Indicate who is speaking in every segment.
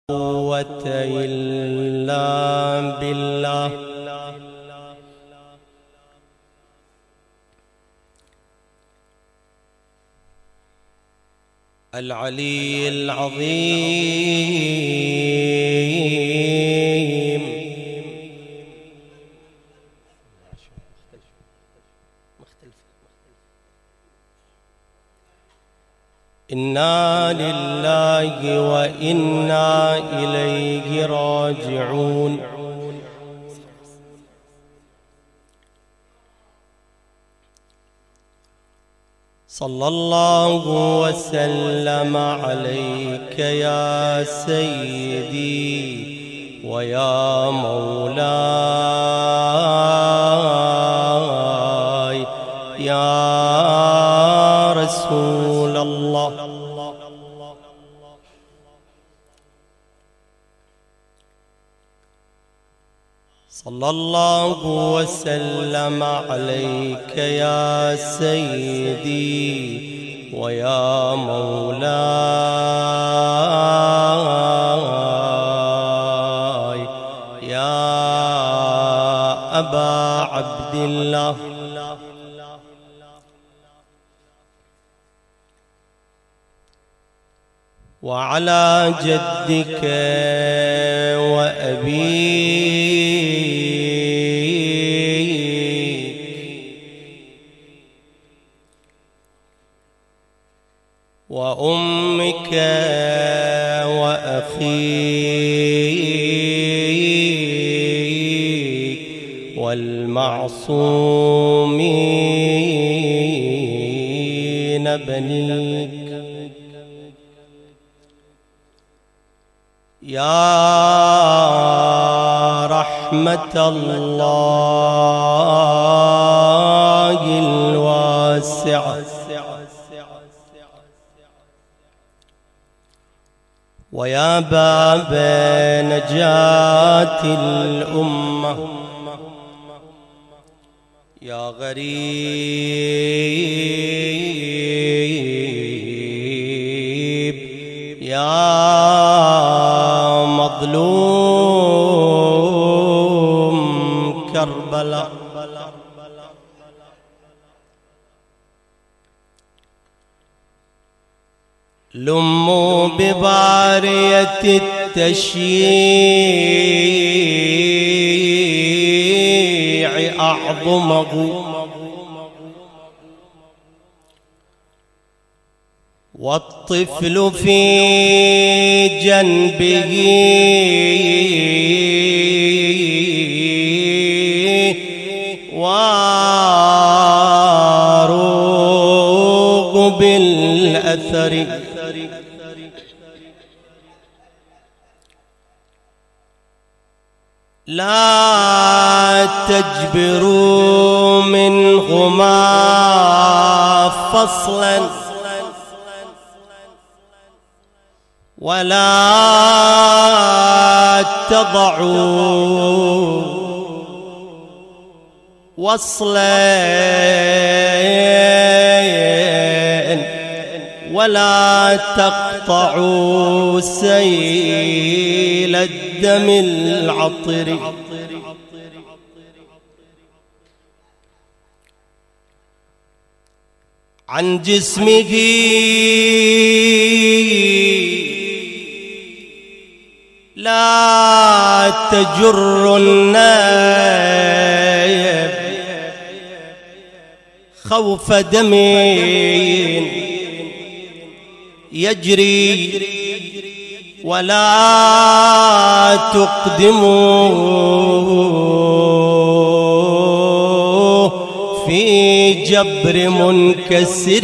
Speaker 1: قوة إلا بالله. العلي العظيم إنا لله وإنا إليه راجعون. صلى الله وسلم عليك يا سيدي ويا مولاي يا رسول الله. صلى الله وسلم عليك يا سيدي ويا مولاي يا أبا عبد الله. وعلى جدك وأبيك وأمك وأخيك والمعصومين بنيك يا رحمة الله الواسعة ويا باب نجاة الأمة يا غريب يا مظلوم كربلاء. لموا ببارية التشييع أعظمه والطفل في جنبه واروق بالأثر لا تجبروا منهما فصلا ولا تضعوا وصلين ولا تقطعوا سيل الدم العطر. عن جسمه لا تجر النائب خوف دم يجري ولا تقدموا في جبر منكسر.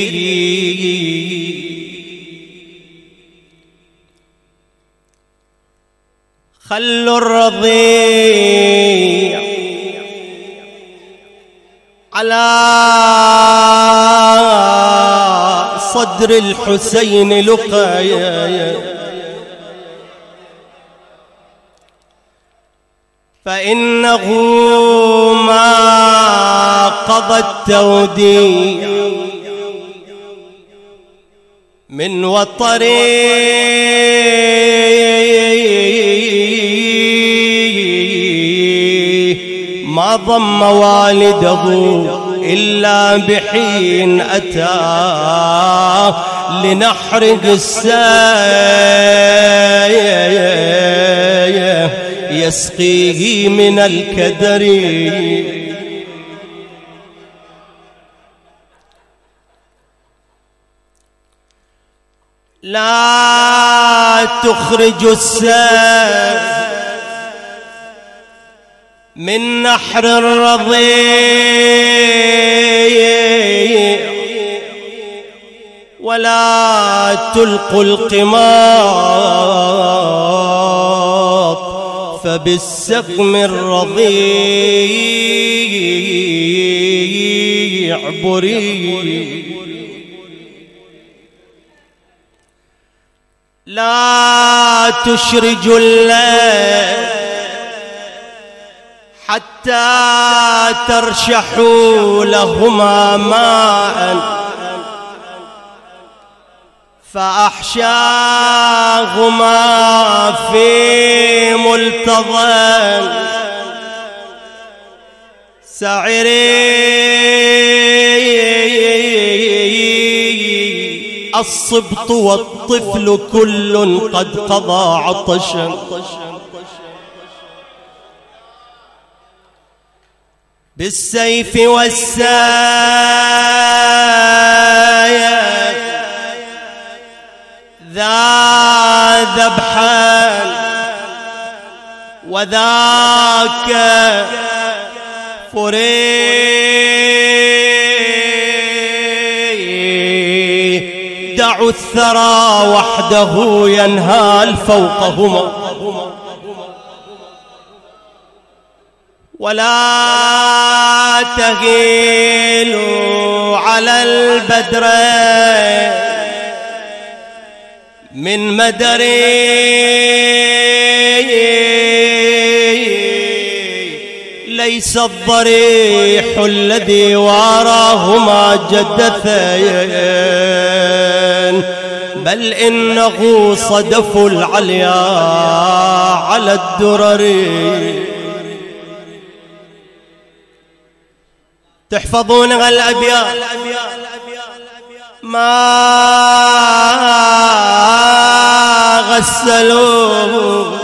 Speaker 1: خلوا الرضيع على صدر الحسين لقايا فإنه ما قضى التوديع من وطري ما ضم والده إلا بحين أتى لنحرق الساية يسقيه من الكدر. لا تخرج الساية من نحر الرضيع ولا تلقوا القماط فبالسقم الرضيع بريء. لا تشرجوا الليل حتى ترشحوا لهما ماء فأحشاهما في ملتظى سعري الصبط والطفل كل قد قضى عطشا. بالسيف والساية ذا ذبحا وذاك فري دعوا الثرى وحده ينهال فوقهما ولا تهيلوا على البدر من مدر ليس الضريح الذي واراهما جدثين بل إنه صدف العليا على الدرر. تحفظونها الأبيات ما غسلوه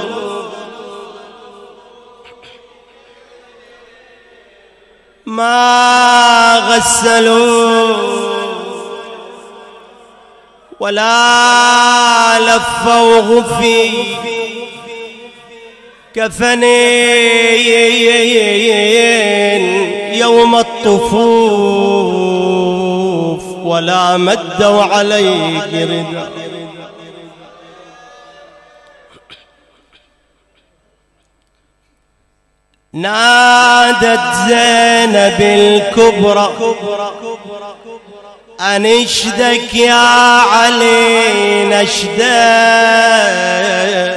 Speaker 1: ما غسلوه ولا لفوه في كفنين يوم الطفوف ولا مدوا عليه ردا. نادت زينب الكبرى أنشدك يا علي نشدا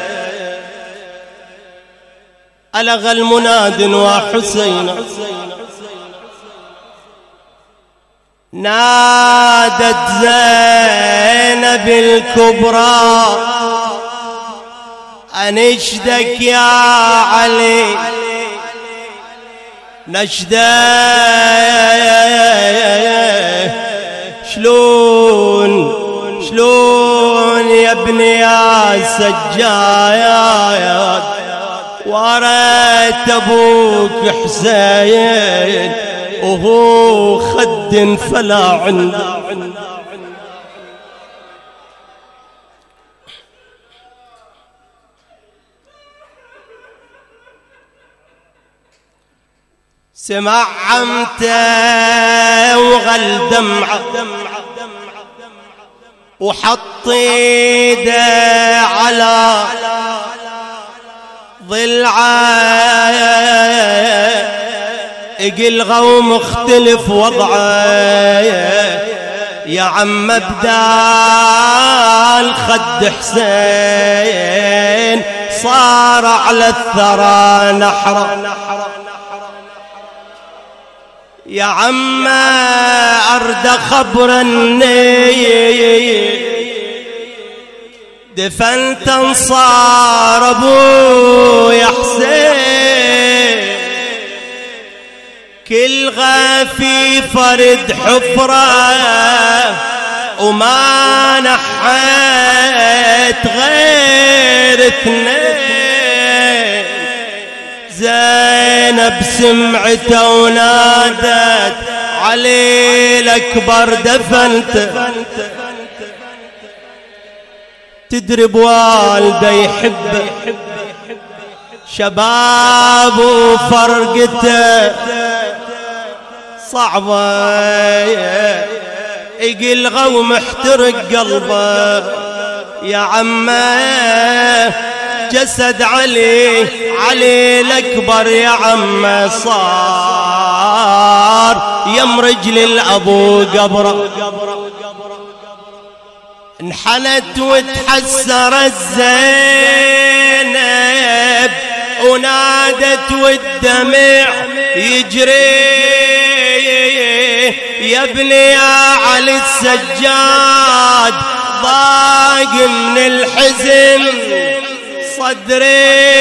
Speaker 1: ألغى المناد وحسين نادت زينب الكبرى أنشدك يا علي نشدا شلون يا ابني يا سجايا وريت ابوك حسين وهو خد فلا عنده. سمع عمته وغل دمعه وحط ايده على ضلعه اقلغه ومختلف وضعه يا عم بدال خد حسين صار على الثرى نحره يا عم أرد خبرني دفنت انصار ابو يا حسين يلغى في فرد حفرة وما نحيت غير اثنين. زينب سمعته ونادت علي الأكبر دفنته. تدري بوالده يحبه شباب وفرقته صعبة، يقلغى ومحترق قلبه. يا عمه جسد علي الأكبر يا عمه صار يمرج للأبو قبره. انحنت وتحسرت زينب ونادت والدمع يجري يا ابني يا علي السجاد ضاق من الحزن صدري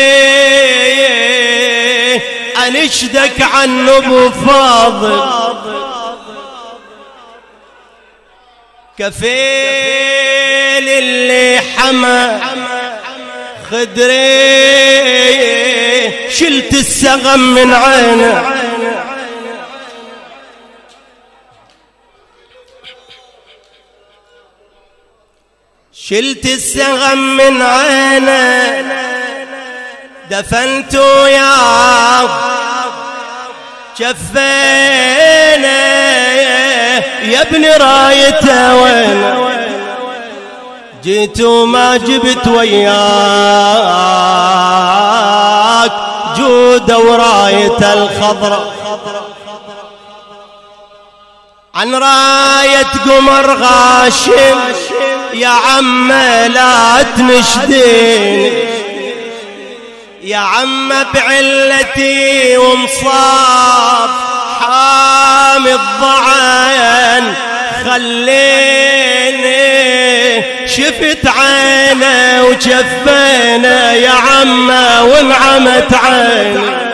Speaker 1: أنشدك عن أبو فاضل. كفيل اللي حمى خدري شلت السغم من عينه. شلت السغم من عينه دفنته يا شفينا يا ابني رايته وين جيت وما جبت وياك جودة ورايته الخضراء. عن راية قمر غاشم يا عم لا تنشدين يا عم بعلتي ومصاب حامي الضعن خليني شفت عينه وجفينه يا عم وانعمت عينه.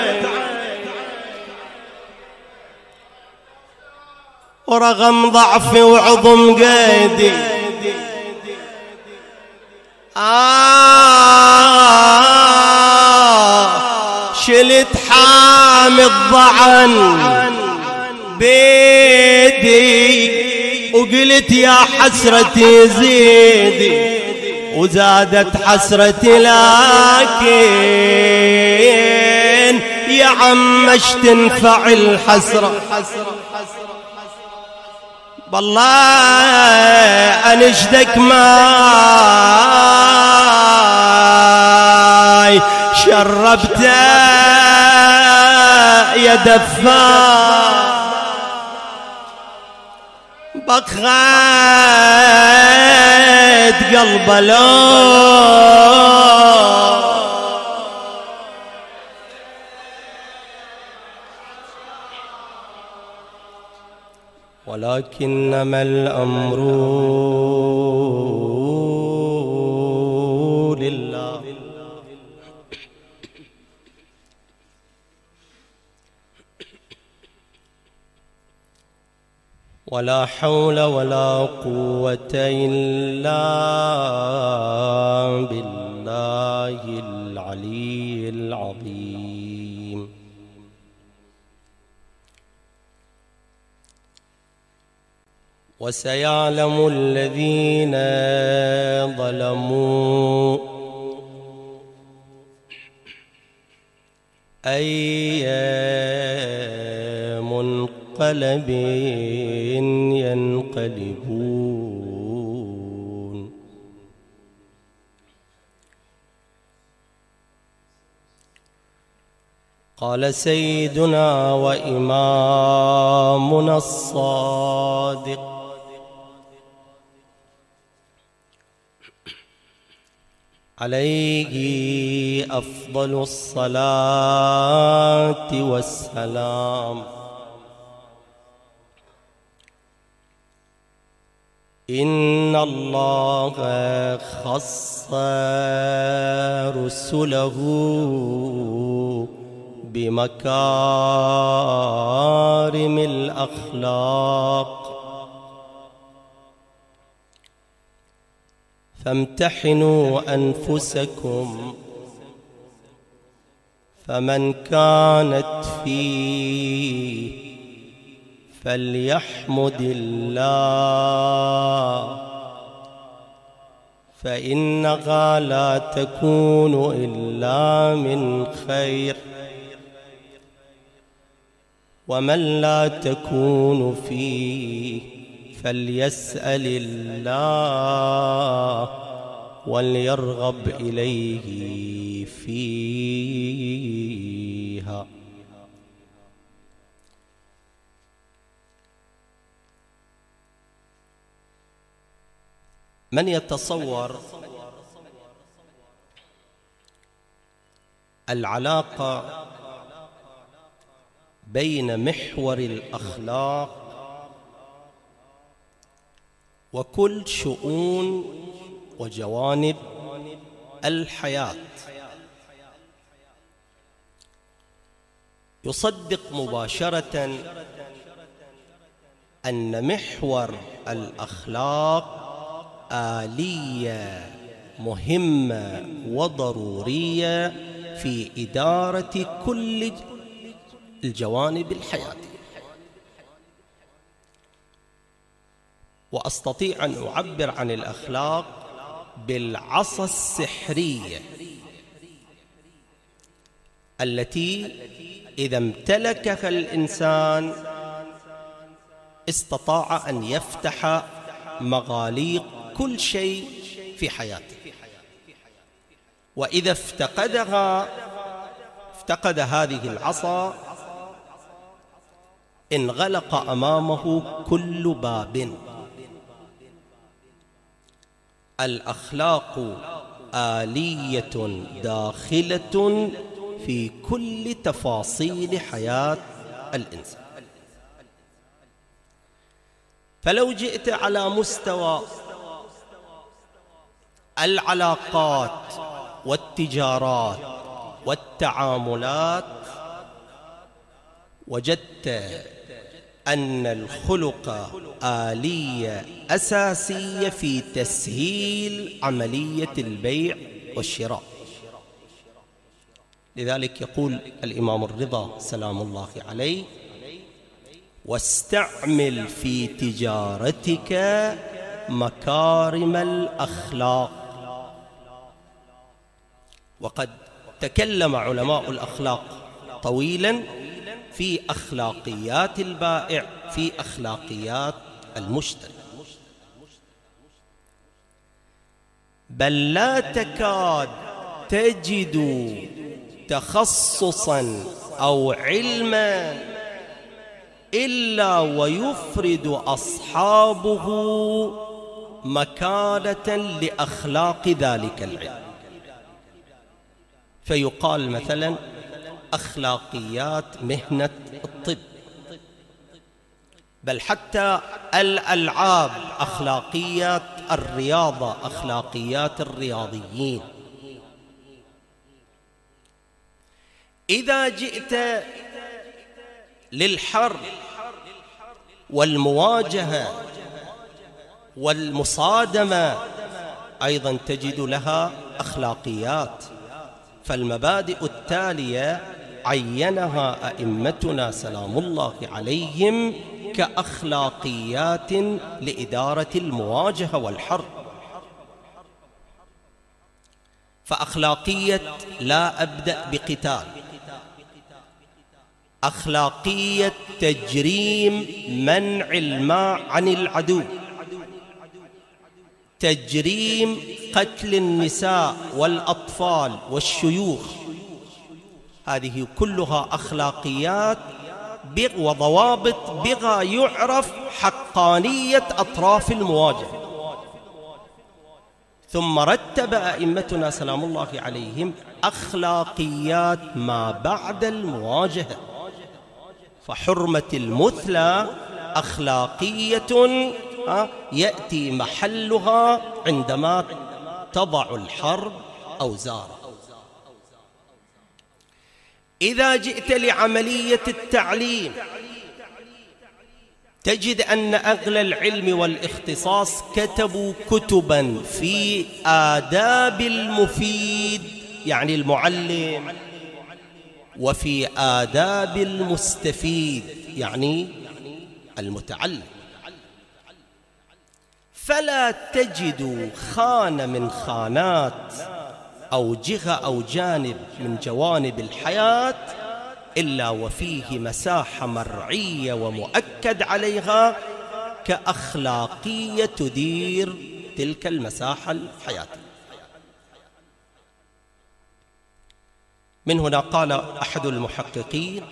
Speaker 1: ورغم ضعفي وعظم قيدي شلت حامي الضعن بيدي وقلت يا حسرتي زيدي وزادت حسرتي لكن يا عم اش تنفع الحسرة بالله أنشدك ماي شربته يا دفا بخيت قلب لو ولكنما الأمر لله ولا حول ولا قوة إلا بالله العلي العظيم. وسيعلم الذين ظلموا أي منقلب ينقلبون. قال سيدنا وإمامنا الصادق عليه أفضل الصلاة والسلام: إن الله خص رسله بمكارم الأخلاق. فامتحنوا أنفسكم، فمن كانت فيه فليحمد الله، فإنها لا تكون إلا من خير، ومن لا تكون فيه فليسأل الله وليرغب إليه فيها. من يتصور العلاقة بين محور الأخلاق وكل شؤون وجوانب الحياة، يصدق مباشرة أن محور الأخلاق آلية مهمة وضرورية في إدارة كل الجوانب الحياتية. وأستطيع أن أعبر عن الأخلاق بالعصا السحرية التي إذا امتلكها الإنسان استطاع أن يفتح مغاليق كل شيء في حياته، وإذا افتقد هذه العصا انغلق أمامه كل باب. الأخلاق آلية داخلة في كل تفاصيل حياة الإنسان. فلو جئت على مستوى العلاقات والتجارات والتعاملات وجدت أن الخلق آلية أساسية في تسهيل عملية البيع والشراء. لذلك يقول الإمام الرضا سلام الله عليه: واستعمل في تجارتك مكارم الأخلاق. وقد تكلم علماء الأخلاق طويلا في أخلاقيات البائع، في أخلاقيات المشتري، بل لا تكاد تجد تخصصا أو علما إلا ويفرد أصحابه مكانة لأخلاق ذلك العلم. فيقال مثلا أخلاقيات مهنة الطب، بل حتى الألعاب أخلاقيات الرياضة، أخلاقيات الرياضيين. إذا جئت للحرب والمواجهة والمصادمة أيضا تجد لها أخلاقيات. فالمبادئ التالية عينها أئمتنا سلام الله عليهم كأخلاقيات لإدارة المواجهة والحرب. فأخلاقية لا أبدأ بقتال، أخلاقية تجريم منع الماء عن العدو، تجريم قتل النساء والأطفال والشيوخ. هذه كلها أخلاقيات وضوابط بها يعرف حقانية أطراف المواجهة. ثم رتب أئمتنا سلام الله عليهم أخلاقيات ما بعد المواجهة. فحرمة المثلى أخلاقية يأتي محلها عندما تضع الحرب أوزارها. إذا جئت لعملية التعليم تجد أن أهل العلم والاختصاص كتبوا كتبا في آداب المفيد يعني المعلم، وفي آداب المستفيد يعني المتعلم. فلا تجد خانة من خانات أو جهة أو جانب من جوانب الحياة إلا وفيه مساحة مرعية ومؤكد عليها كأخلاقية تدير تلك المساحة الحياتية. من هنا قال أحد المحققين: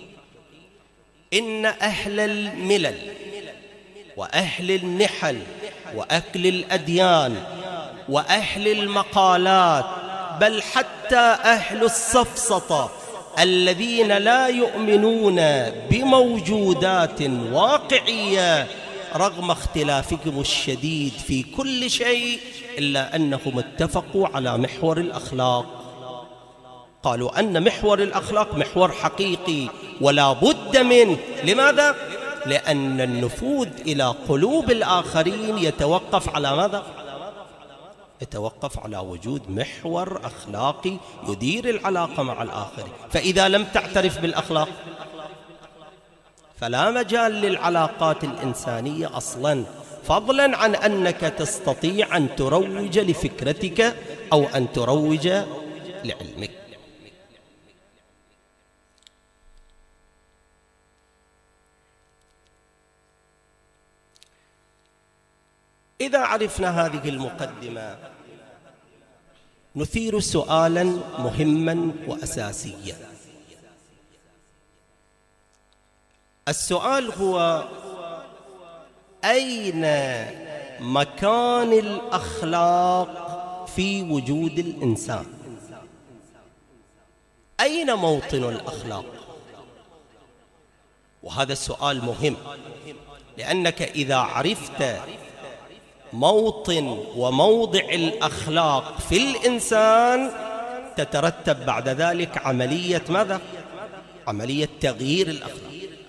Speaker 1: إن أهل الملل وأهل النحل وأهل الأديان وأهل المقالات بل حتى أهل السفسطة الذين لا يؤمنون بموجودات واقعية رغم اختلافهم الشديد في كل شيء إلا أنهم اتفقوا على محور الأخلاق. قالوا أن محور الأخلاق محور حقيقي ولا بد منه. لماذا؟ لأن النفوذ إلى قلوب الآخرين يتوقف على ماذا؟ يتوقف على وجود محور أخلاقي يدير العلاقة مع الآخرين. فإذا لم تعترف بالأخلاق فلا مجال للعلاقات الإنسانية أصلا، فضلا عن أنك تستطيع أن تروج لفكرتك أو أن تروج لعلمك. إذا عرفنا هذه المقدمة نثير سؤالا مهما وأساسيا. السؤال هو: أين مكان الأخلاق في وجود الإنسان؟ أين موطن الأخلاق؟ وهذا السؤال مهم، لأنك إذا عرفت موطن وموضع الأخلاق في الإنسان تترتب بعد ذلك عملية ماذا؟ عملية تغيير الأخلاق،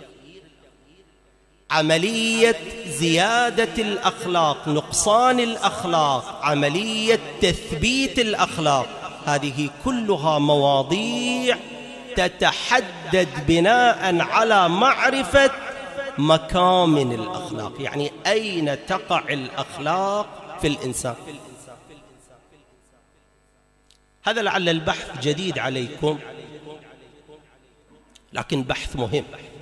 Speaker 1: عملية زيادة الأخلاق، نقصان الأخلاق، عملية تثبيت الأخلاق. هذه كلها مواضيع تتحدد بناء على معرفة مكامن الأخلاق، يعني أين تقع الأخلاق في الإنسان. هذا لعل البحث جديد عليكم، لكن بحث مهم.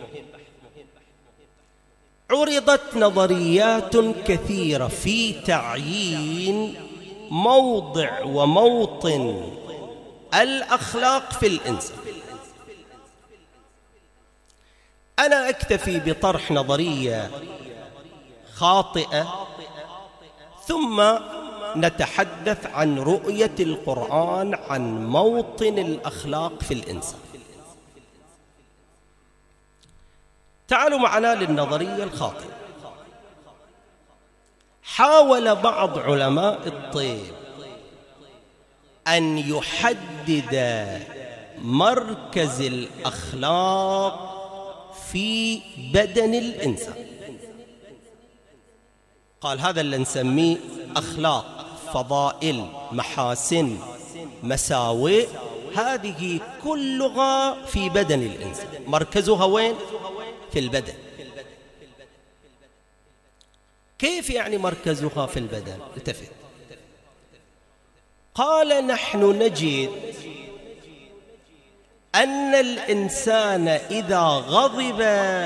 Speaker 1: عرضت نظريات كثيرة في تعيين موضع وموطن الأخلاق في الإنسان. أنا أكتفي بطرح نظرية خاطئة ثم نتحدث عن رؤية القرآن عن موطن الأخلاق في الإنسان. تعالوا معنا للنظرية الخاطئة. حاول بعض علماء الطب أن يحدد مركز الأخلاق في بدن الإنسان. قال هذا اللي نسميه أخلاق، فضائل، محاسن، مساوئ، هذه كلها في بدن الإنسان. مركزها وين؟ في البدن. كيف يعني مركزها في البدن؟ التفت. قال نحن نجد أن الإنسان إذا غضب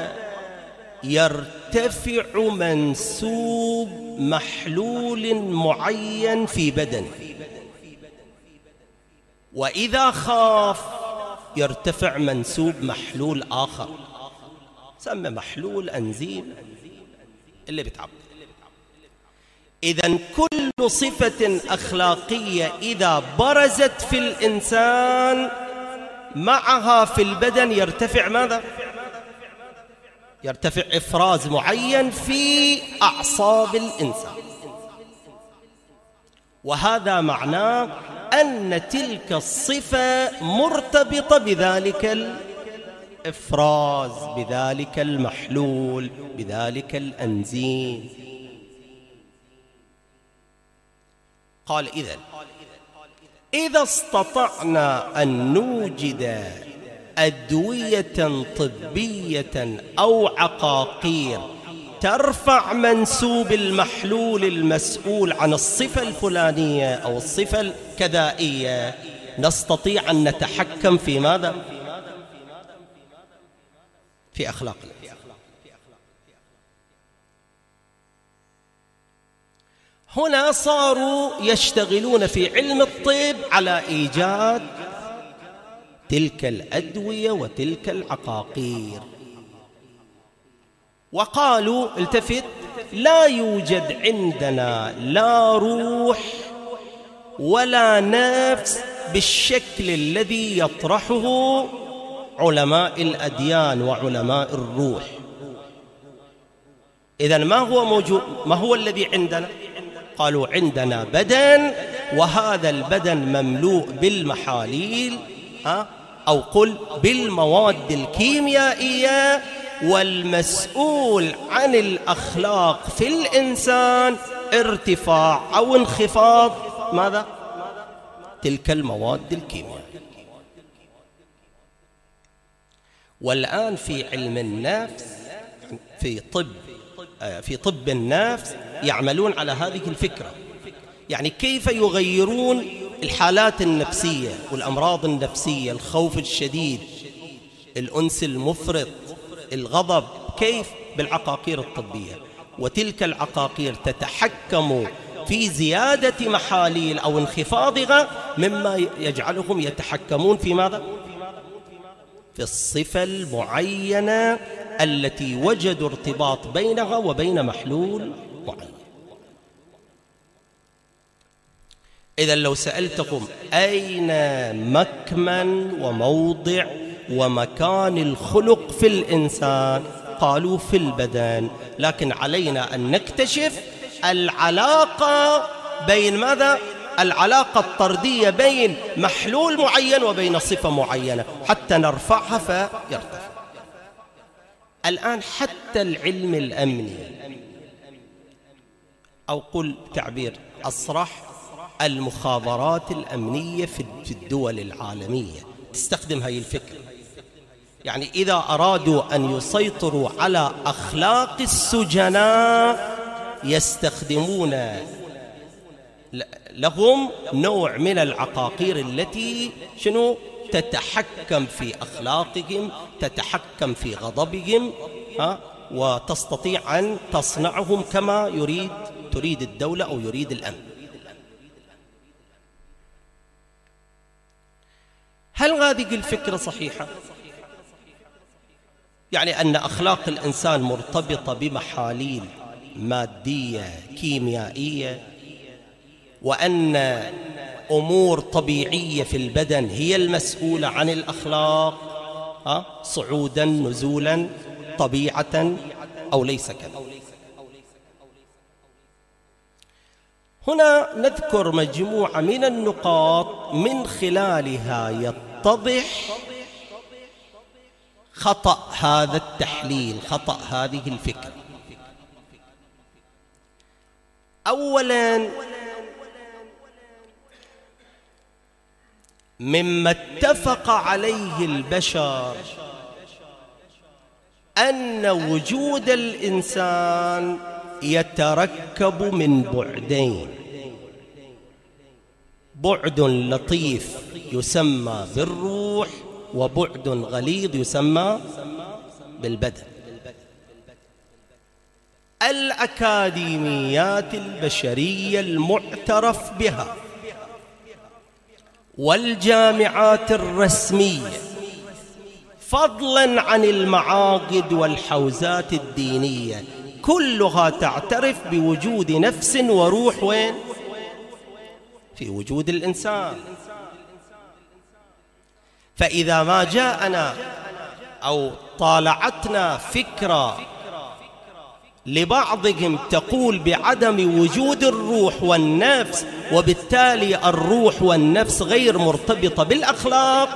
Speaker 1: يرتفع منسوب محلول معين في بدنه، وإذا خاف يرتفع منسوب محلول آخر، سمى محلول أنزيم اللي بتعب. إذن كل صفة أخلاقية إذا برزت في الإنسان معها في البدن يرتفع ماذا؟ يرتفع إفراز معين في أعصاب الإنسان. وهذا معناه أن تلك الصفة مرتبطة بذلك الإفراز، بذلك المحلول، بذلك الأنزيم. قال إذا استطعنا أن نوجد أدوية طبية أو عقاقير ترفع منسوب المحلول المسؤول عن الصفة الفلانية أو الصفة الكذائية، نستطيع أن نتحكم في ماذا؟ في أخلاقنا. هنا صاروا يشتغلون في علم الطب على إيجاد تلك الأدوية وتلك العقاقير، وقالوا التفت، لا يوجد عندنا لا روح ولا نفس بالشكل الذي يطرحه علماء الأديان وعلماء الروح. إذن ما هو موجود؟ ما هو الذي عندنا؟ قالوا عندنا بدن، وهذا البدن مملوء بالمحاليل أو قل بالمواد الكيميائية، والمسؤول عن الأخلاق في الإنسان ارتفاع أو انخفاض ماذا؟ تلك المواد الكيميائية. والآن في علم النفس، في طب النفس يعملون على هذه الفكرة، يعني كيف يغيرون الحالات النفسية والأمراض النفسية، الخوف الشديد، الأنس المفرط، الغضب، كيف؟ بالعقاقير الطبية. وتلك العقاقير تتحكم في زيادة محاليل أو انخفاضها، مما يجعلهم يتحكمون في ماذا؟ في الصفة المعينة التي وجدوا ارتباط بينها وبين محلول معين. إذن لو سألتكم أين مكمن وموضع ومكان الخلق في الإنسان، قالوا في البدن، لكن علينا أن نكتشف العلاقة بين ماذا؟ العلاقة الطردية بين محلول معين وبين صفة معينة حتى نرفعها فيرتفع. الآن حتى العلم الأمني، أو قل تعبير أصرح، المخابرات الأمنية في الدول العالمية تستخدم هذه الفكرة. يعني إذا أرادوا أن يسيطروا على أخلاق السجناء يستخدمون لهم نوع من العقاقير التي تتحكم في أخلاقهم، تتحكم في غضبهم، وتستطيع أن تصنعهم كما تريد الدولة أو يريد الأمن. هل هذه الفكرة صحيحة؟ يعني أن أخلاق الإنسان مرتبطة بمحاليل مادية كيميائية، وأن أمور طبيعية في البدن هي المسؤولة عن الأخلاق، صعودا نزولا طبيعة، أو ليس كذا؟ هنا نذكر مجموعة من النقاط من خلالها يتضح خطأ هذا التحليل، خطأ هذه الفكرة. أولا، مما اتفق عليه البشر أن وجود الإنسان يتركب من بعدين: بعد لطيف يسمى بالروح، وبعد غليظ يسمى بالبدن. الأكاديميات البشرية المعترف بها والجامعات الرسمية، فضلا عن المعاقد والحوزات الدينية، كلها تعترف بوجود نفس وروح. وين؟ في وجود الإنسان. فإذا ما جاءنا أو طالعتنا فكرة لبعضهم تقول بعدم وجود الروح والنفس وبالتالي الروح والنفس غير مرتبطة بالأخلاق،